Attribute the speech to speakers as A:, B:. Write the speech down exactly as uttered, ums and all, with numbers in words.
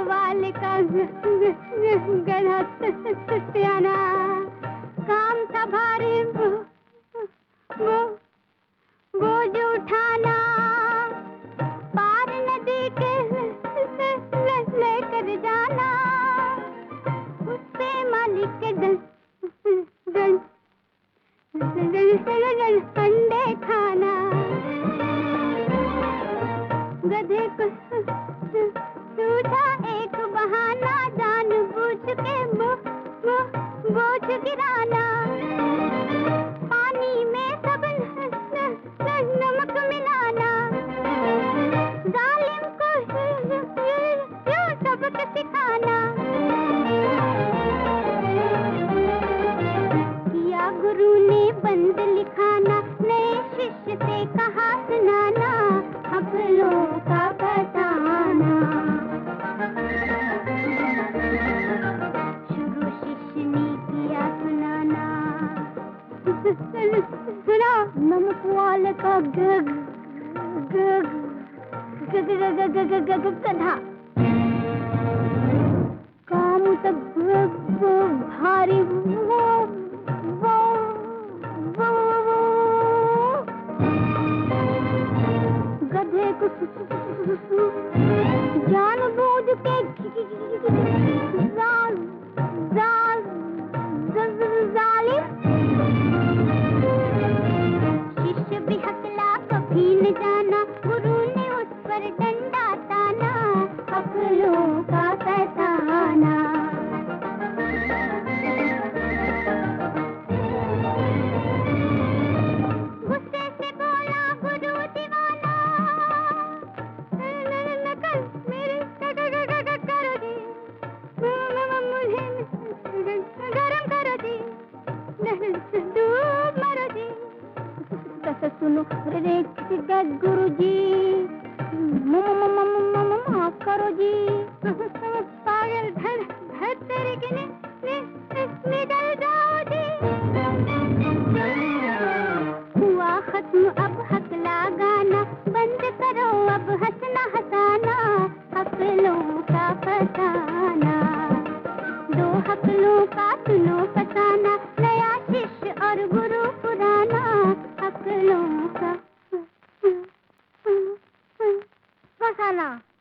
A: वाले का गधा सयाना, काम था भारी वो वो बोझ उठाना, पार नदी के लेकर जाना, उससे मालिक के दल दल दल अंडे खाना, गधे को सूझा एक बहाना, जान बूझ के वो वो बोझ गिराना, पानी में सब नमक मिलाना, जालिम को यूं सबक सिखाना, किया गुरु ने बंद लिखाना, नए शिष्य से कहा सुनाना, हफलों का बताना, शुरू शिष्य ने किया सुनाना, सुना नमक वाले का गग गग गग गग गग गग गधा, काम तब भारी वो वो वो गधे को जान बूझ के जाल जाल जालिम, शिष्य भी हकला कभी न जाना, गुरु ने उस पर डंडा ताना, हकलों का फैसाना, गुस्से से बोला गुरु दीवाना, नकल मेरी करो जी, मुझे गरम करो जी, डूब मरो जी, सुनो रे गुरु जी, माफ करो जी, पागल धर धर तेरे के निकल जाओ जी, हुआ खत्म अब हकला गाना, बंद करो अब हंसना हंसाना, हकलों का फसाना, दो हकलों का सुनो फसाना, नया शिष्य और गुरु पुराना, हकलों का फसाना।